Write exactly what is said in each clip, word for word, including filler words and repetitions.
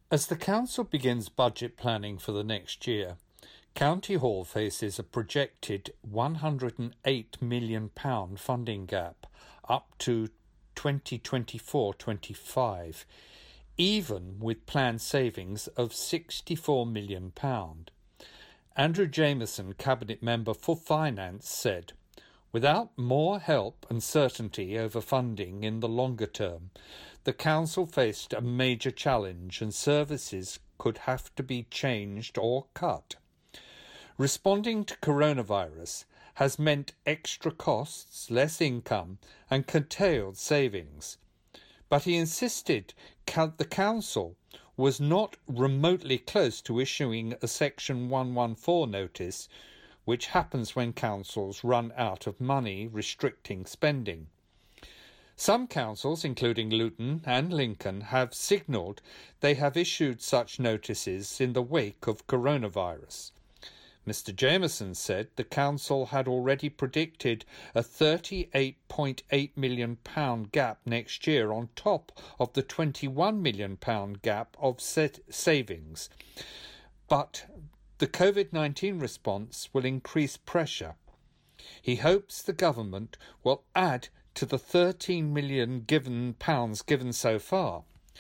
As the council begins budget planning for the next year, County Hall faces a projected one hundred and eight million pounds funding gap up to twenty twenty-four twenty-five, even with planned savings of sixty-four million pounds. Andrew Jameson, Cabinet Member for Finance, said, "Without more help and certainty over funding in the longer term, the Council faced a major challenge and services could have to be changed or cut. Responding to coronavirus has meant extra costs, less income and curtailed savings." But he insisted the Council was not remotely close to issuing a Section one fourteen notice, which happens when councils run out of money restricting spending. Some councils, including Luton and Lincoln, have signalled they have issued such notices in the wake of coronavirus. Mister Jameson said the council had already predicted a thirty-eight point eight million pounds gap next year on top of the twenty-one million pounds gap of set savings. But the COVID nineteen response will increase pressure. He hopes the government will add to the thirteen million given pounds given so far.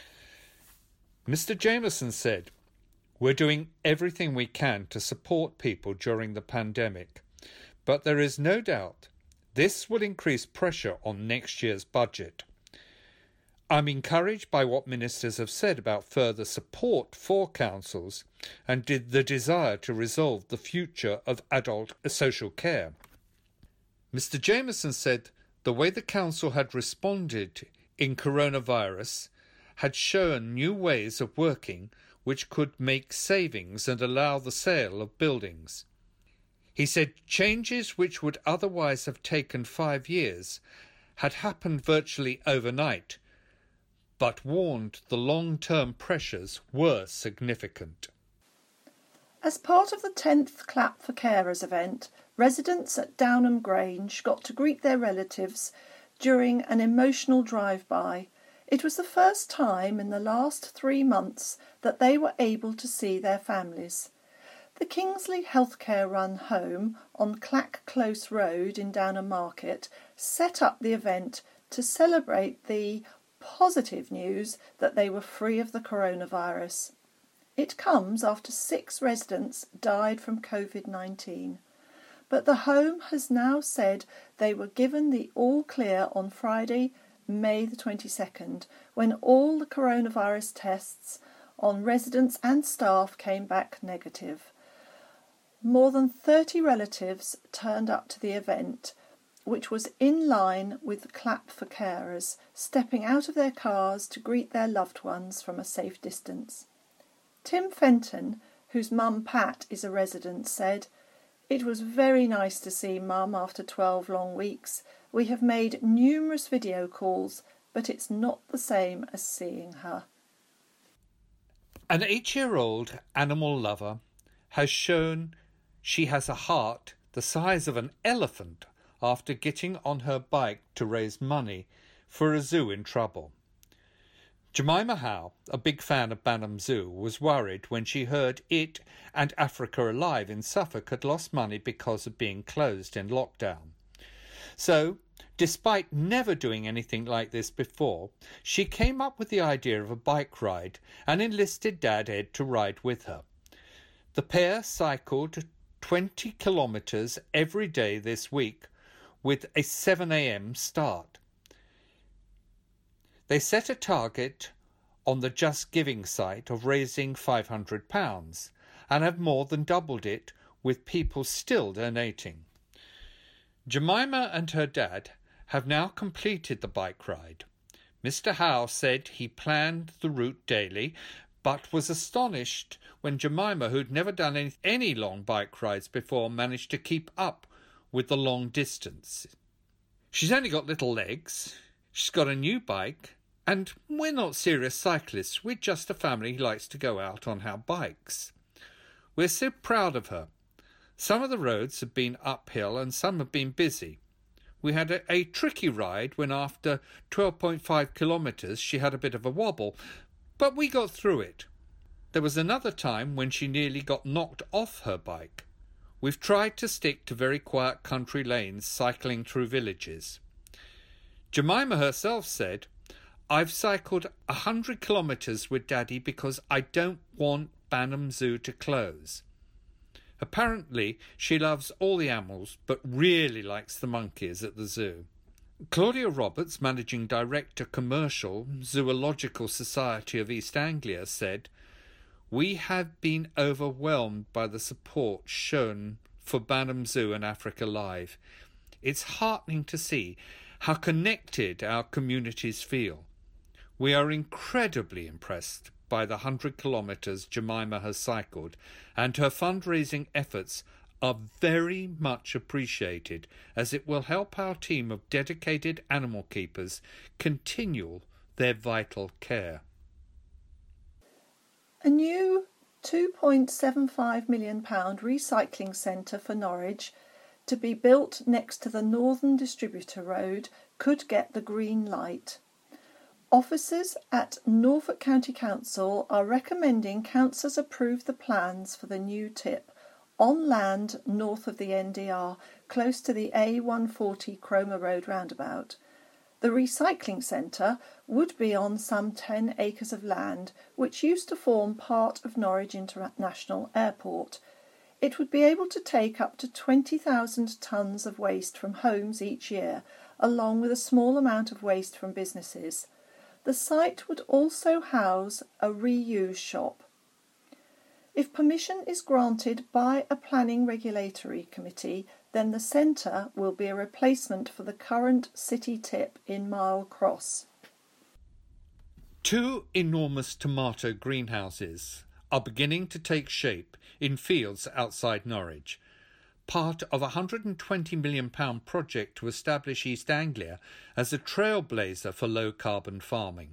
Mister Jameson said, "We're doing everything we can to support people during the pandemic, but there is no doubt this will increase pressure on next year's budget. I'm encouraged by what ministers have said about further support for councils and did the desire to resolve the future of adult social care." Mister Jameson said the way the council had responded in coronavirus had shown new ways of working which could make savings and allow the sale of buildings. He said changes which would otherwise have taken five years had happened virtually overnight, but warned the long-term pressures were significant. As part of the tenth Clap for Carers event, residents at Downham Grange got to greet their relatives during an emotional drive-by. It was the first time in the last three months that they were able to see their families. The Kingsley Healthcare Run home on Clack Close Road in Downham Market set up the event to celebrate the positive news that they were free of the coronavirus. It comes after six residents died from COVID nineteen. But the home has now said they were given the all-clear on Friday, May the twenty-second, when all the coronavirus tests on residents and staff came back negative. More than thirty relatives turned up to the event, which was in line with Clap for Carers, stepping out of their cars to greet their loved ones from a safe distance. Tim Fenton, whose mum Pat is a resident, said, "It was very nice to see Mum after twelve long weeks. We have made numerous video calls, but it's not the same as seeing her." An eight-year-old animal lover has shown she has a heart the size of an elephant after getting on her bike to raise money for a zoo in trouble. Jemima Howe, a big fan of Banham Zoo, was worried when she heard it and Africa Alive in Suffolk had lost money because of being closed in lockdown. So, despite never doing anything like this before, she came up with the idea of a bike ride and enlisted Dad Ed to ride with her. The pair cycled twenty kilometres every day this week with a seven a.m. start. They set a target on the Just Giving site of raising five hundred pounds and have more than doubled it, with people still donating. Jemima and her dad have now completed the bike ride. Mister Howe said he planned the route daily, but was astonished when Jemima, who'd never done any, any long bike rides before, managed to keep up with the long distance. She's only got little legs, she's got a new bike, and we're not serious cyclists, we're just a family who likes to go out on our bikes. We're so proud of her. Some of the roads have been uphill and some have been busy. We had a, a tricky ride when after twelve point five kilometres she had a bit of a wobble, but we got through it. There was another time when she nearly got knocked off her bike. We've tried to stick to very quiet country lanes cycling through villages. Jemima herself said, I've cycled a hundred kilometres with Daddy because I don't want Banham Zoo to close. Apparently, she loves all the animals, but really likes the monkeys at the zoo. Claudia Roberts, Managing Director Commercial, Zoological Society of East Anglia, said, We have been overwhelmed by the support shown for Banham Zoo and Africa Live. It's heartening to see how connected our communities feel. We are incredibly impressed by the hundred kilometres Jemima has cycled, and her fundraising efforts are very much appreciated, as it will help our team of dedicated animal keepers continue their vital care. A new two point seven five million pounds recycling centre for Norwich to be built next to the Northern Distributor Road could get the green light. Officers at Norfolk County Council are recommending councillors approve the plans for the new tip on land north of the N D R, close to the A one forty Cromer Road roundabout. The recycling centre would be on some ten acres of land, which used to form part of Norwich International Airport. It would be able to take up to twenty thousand tonnes of waste from homes each year, along with a small amount of waste from businesses. The site would also house a reuse shop. If permission is granted by a planning regulatory committee, then the centre will be a replacement for the current city tip in Mile Cross. Two enormous tomato greenhouses are beginning to take shape in fields outside Norwich, part of a one hundred twenty million pounds project to establish East Anglia as a trailblazer for low-carbon farming.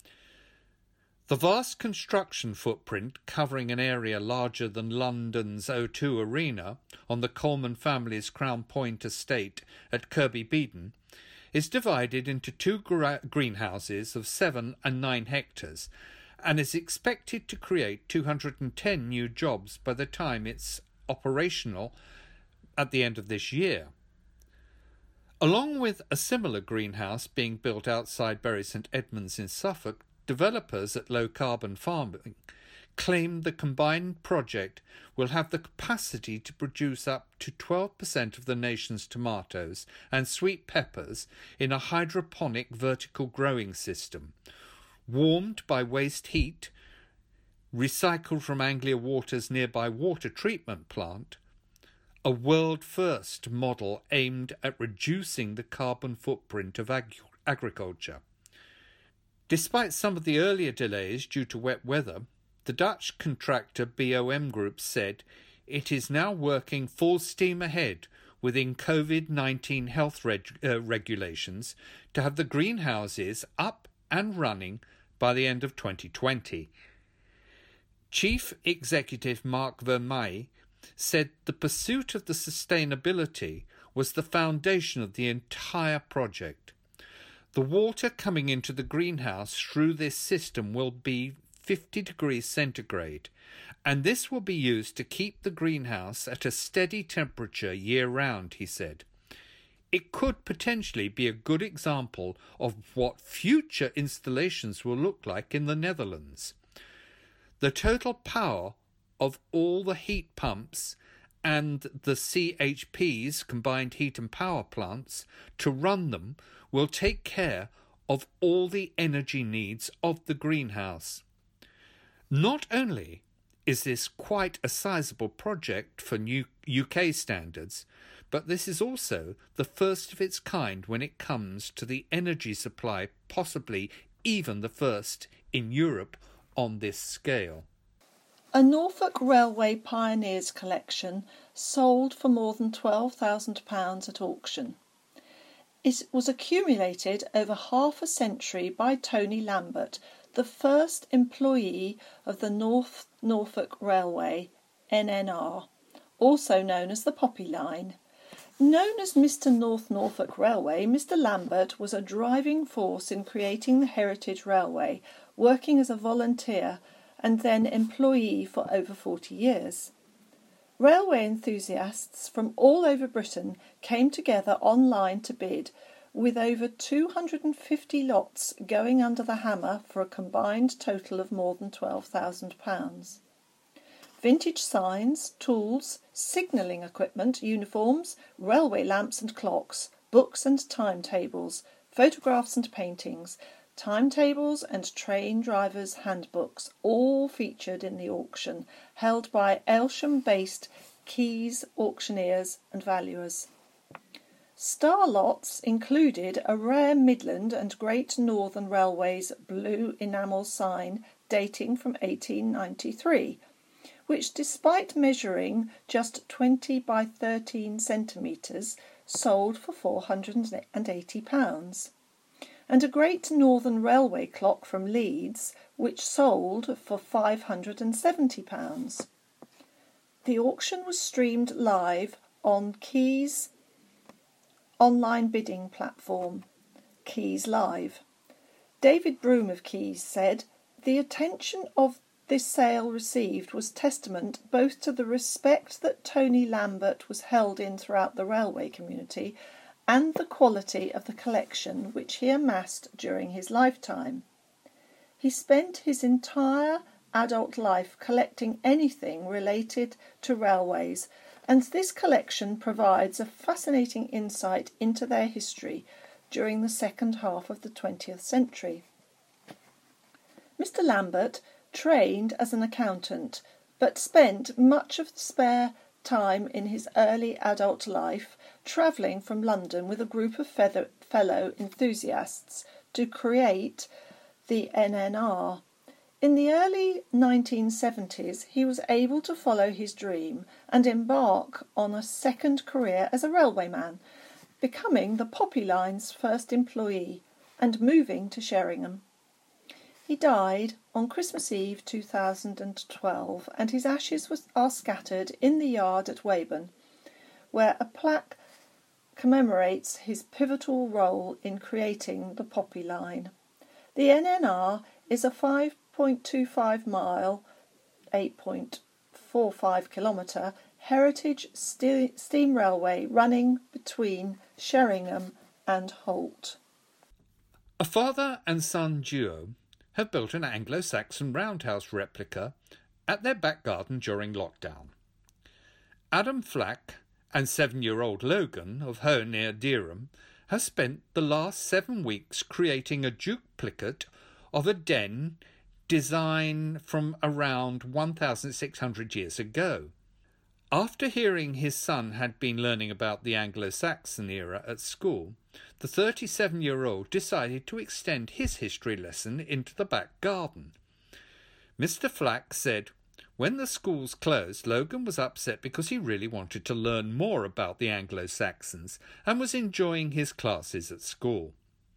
The vast construction footprint, covering an area larger than London's O two Arena on the Coleman family's Crown Point estate at Kirby Beedon, is divided into two gra- greenhouses of seven and nine hectares and is expected to create two hundred ten new jobs by the time it's operational at the end of this year. Along with a similar greenhouse being built outside Bury St Edmunds in Suffolk, developers at Low Carbon Farming claim the combined project will have the capacity to produce up to twelve percent of the nation's tomatoes and sweet peppers in a hydroponic vertical growing system, warmed by waste heat, recycled from Anglia Water's nearby water treatment plant, a world-first model aimed at reducing the carbon footprint of ag- agriculture. Despite some of the earlier delays due to wet weather, the Dutch contractor B O M Group said it is now working full steam ahead within COVID nineteen health reg- uh, regulations to have the greenhouses up and running by the end of twenty twenty. Chief Executive Mark Vermeij said the pursuit of the sustainability was the foundation of the entire project. The water coming into the greenhouse through this system will be fifty degrees centigrade, and this will be used to keep the greenhouse at a steady temperature year-round, he said. It could potentially be a good example of what future installations will look like in the Netherlands. The total power of all the heat pumps and the C H Ps, combined heat and power plants, to run them will take care of all the energy needs of the greenhouse. Not only is this quite a sizable project for new U K standards, but this is also the first of its kind when it comes to the energy supply, possibly even the first in Europe on this scale. A Norfolk Railway Pioneers collection sold for more than twelve thousand pounds at auction. It was accumulated over half a century by Tony Lambert, the first employee of the North Norfolk Railway, N N R, also known as the Poppy Line. Known as Mister North Norfolk Railway, Mister Lambert was a driving force in creating the Heritage Railway, working as a volunteer and then employee for over forty years. Railway enthusiasts from all over Britain came together online to bid, with over two hundred fifty lots going under the hammer for a combined total of more than twelve thousand pounds. Vintage signs, tools, signalling equipment, uniforms, railway lamps and clocks, books and timetables, photographs and paintings, timetables and train drivers' handbooks, all featured in the auction held by Aylsham-based Keys auctioneers and valuers. Star lots included a rare Midland and Great Northern Railway's blue enamel sign dating from eighteen ninety-three, which, despite measuring just twenty by thirteen centimetres, sold for four hundred eighty pounds, and a Great Northern Railway clock from Leeds, which sold for five hundred seventy pounds. The auction was streamed live on Keys' online bidding platform, Keys Live. David Broom of Keys said, "The attention of this sale received was testament both to the respect that Tony Lambert was held in throughout the railway community and the quality of the collection which he amassed during his lifetime. He spent his entire adult life collecting anything related to railways, and this collection provides a fascinating insight into their history during the second half of the twentieth century." Mister Lambert trained as an accountant, but spent much of the spare time in his early adult life travelling from London with a group of feather, fellow enthusiasts to create the N N R. In the early nineteen seventies, he was able to follow his dream and embark on a second career as a railwayman, becoming the Poppy Line's first employee and moving to Sheringham. He died on Christmas Eve two thousand twelve, and his ashes was, are scattered in the yard at Weyburn, where a plaque commemorates his pivotal role in creating the Poppy Line. The N N R is a five point two five mile, eight point four five kilometre heritage st- steam railway running between Sheringham and Holt. A father and son duo have built an Anglo-Saxon roundhouse replica at their back garden during lockdown. Adam Flack and seven-year-old Logan of Hoe near Dereham have spent the last seven weeks creating a duplicate of a den design from around one thousand six hundred years ago. After hearing his son had been learning about the Anglo-Saxon era at school, the thirty-seven-year-old decided to extend his history lesson into the back garden. Mister Flack said, "When the schools closed, Logan was upset because he really wanted to learn more about the Anglo-Saxons and was enjoying his classes at school.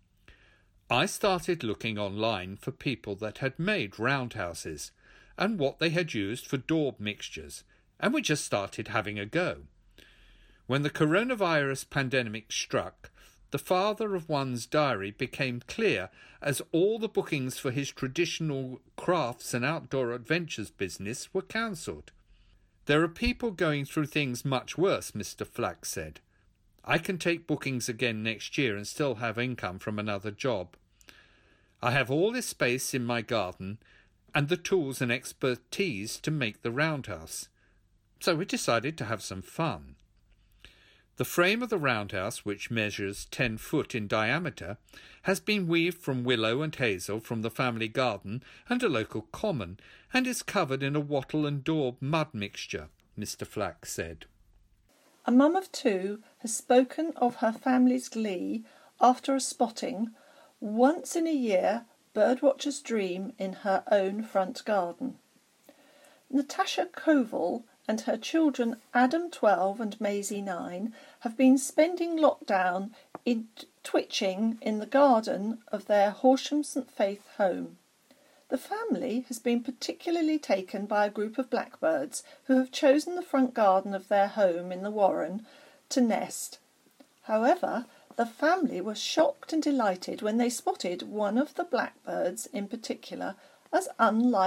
I started looking online for people that had made roundhouses and what they had used for daub mixtures, and we just started having a go. When the coronavirus pandemic struck, the father of one's diary became clear as all the bookings for his traditional crafts and outdoor adventures business were cancelled. There are people going through things much worse," Mister Flack said. "I can take bookings again next year and still have income from another job. I have all this space in my garden and the tools and expertise to make the roundhouse. So we decided to have some fun." The frame of the roundhouse, which measures ten foot in diameter, has been weaved from willow and hazel from the family garden and a local common, and is covered in a wattle and daub mud mixture, Mister Flack said. A mum of two has spoken of her family's glee after a spotting, once in a year, birdwatcher's dream in her own front garden. Natasha Koval and her children Adam, twelve, and Maisie, nine, have been spending lockdown in twitching in the garden of their Horsham St Faith home. The family has been particularly taken by a group of blackbirds who have chosen the front garden of their home in the Warren to nest. However, the family were shocked and delighted when they spotted one of the blackbirds in particular as unlike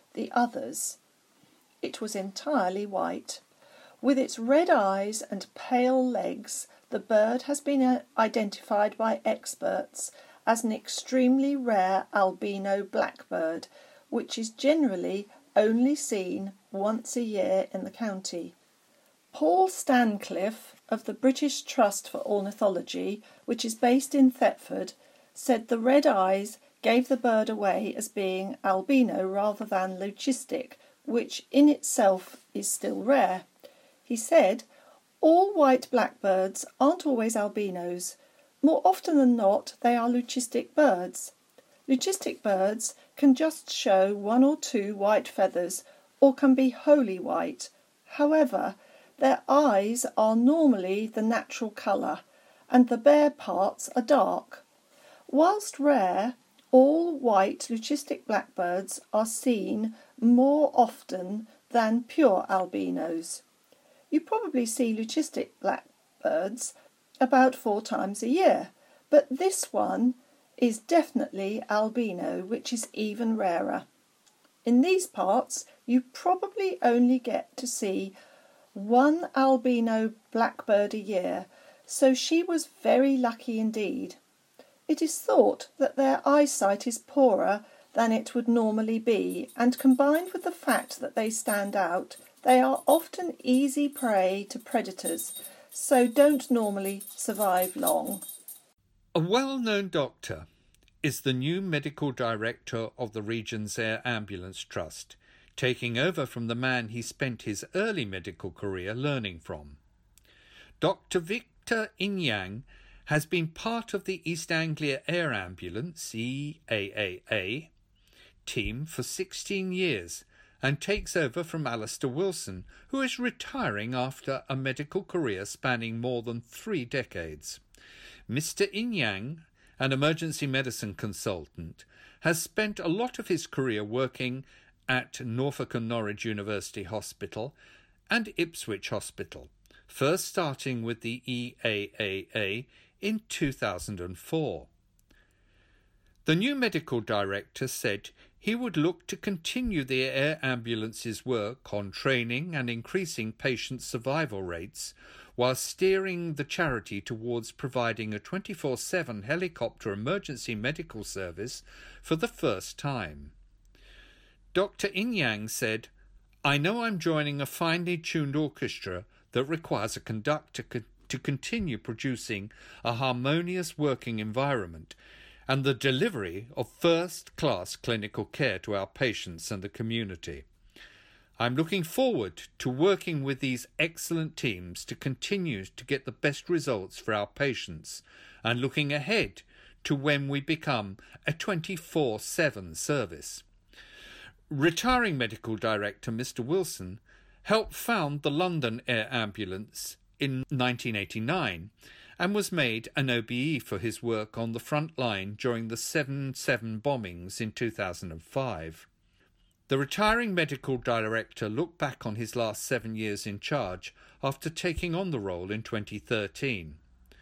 the others. It was entirely white. With its red eyes and pale legs, the bird has been identified by experts as an extremely rare albino blackbird, which is generally only seen once a year in the county. Paul Stancliffe of the British Trust for Ornithology, which is based in Thetford, said the red eyes gave the bird away as being albino rather than leucistic, which in itself is still rare. He said, "All white blackbirds aren't always albinos. More often than not, they are leucistic birds. Leucistic birds can just show one or two white feathers or can be wholly white. However, their eyes are normally the natural colour and the bare parts are dark. Whilst rare, all white leucistic blackbirds are seen more often than pure albinos. You probably see leucistic blackbirds about four times a year, but this one is definitely albino, which is even rarer. In these parts, you probably only get to see one albino blackbird a year, so she was very lucky indeed. It is thought that their eyesight is poorer than it would normally be, and combined with the fact that they stand out, they are often easy prey to predators, so don't normally survive long." A well-known doctor is the new medical director of the region's Air Ambulance Trust, taking over from the man he spent his early medical career learning from. Doctor Victor Inyang has been part of the East Anglia Air Ambulance (E A A A) team for sixteen years and takes over from Alistair Wilson, who is retiring after a medical career spanning more than three decades. Mister Inyang, an emergency medicine consultant, has spent a lot of his career working at Norfolk and Norwich University Hospital and Ipswich Hospital, first starting with the E A A A in two thousand four. The new medical director said he would look to continue the air ambulance's work on training and increasing patient survival rates while steering the charity towards providing a twenty-four seven helicopter emergency medical service for the first time. Doctor Inyang said, "I know I'm joining a finely tuned orchestra that requires a conductor co- to continue producing a harmonious working environment and the delivery of first-class clinical care to our patients and the community. I'm looking forward to working with these excellent teams to continue to get the best results for our patients and looking ahead to when we become a twenty-four seven service." Retiring Medical Director Mister Wilson helped found the London Air Ambulance in nineteen eighty-nine and was made an O B E for his work on the front line during the seven seven bombings in two thousand five. The retiring medical director looked back on his last seven years in charge after taking on the role in twenty thirteen.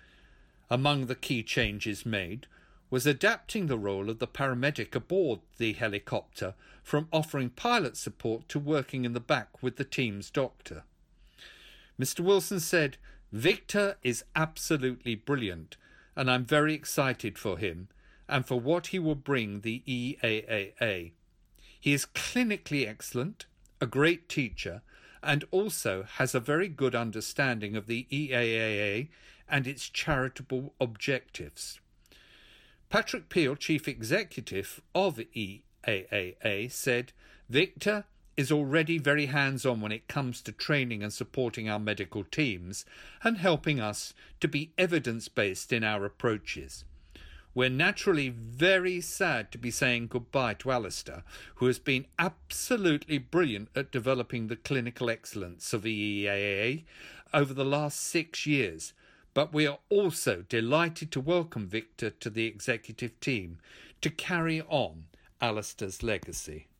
Among the key changes made was adapting the role of the paramedic aboard the helicopter from offering pilot support to working in the back with the team's doctor. Mister Wilson said, "Victor is absolutely brilliant, and I'm very excited for him and for what he will bring the E A A A. He is clinically excellent, a great teacher, and also has a very good understanding of the E A A A and its charitable objectives." Patrick Peel, Chief Executive of E A A A, said, "Victor is already very hands-on when it comes to training and supporting our medical teams and helping us to be evidence-based in our approaches. We're naturally very sad to be saying goodbye to Alistair, who has been absolutely brilliant at developing the clinical excellence of E A A A over the last six years, but we are also delighted to welcome Victor to the executive team to carry on Alistair's legacy."